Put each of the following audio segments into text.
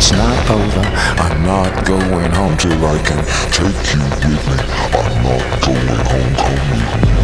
It's not over. I'm not going home till I can take you with me. I'm not going home, come with me.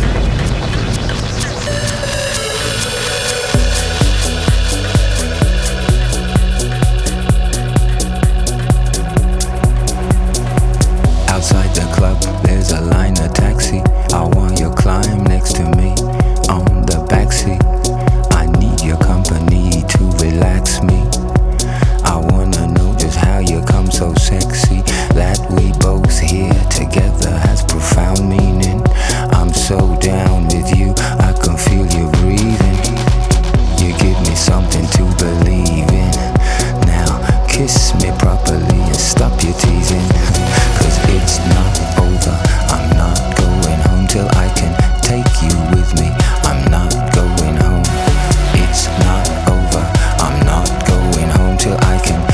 Outside the club, there's a line of taxi. I want you climb next to me on the backseat. I need your company to relax me. I wanna know just how you come so sexy. That we both here together has profound meaning. I'm so down with you, I can feel you breathing. You give me something to believe in. Now kiss me properly and stop your teasing. Cause it's not over, I'm not going home till I can take you with me. I'm not going home. It's not over, I'm not going home till I can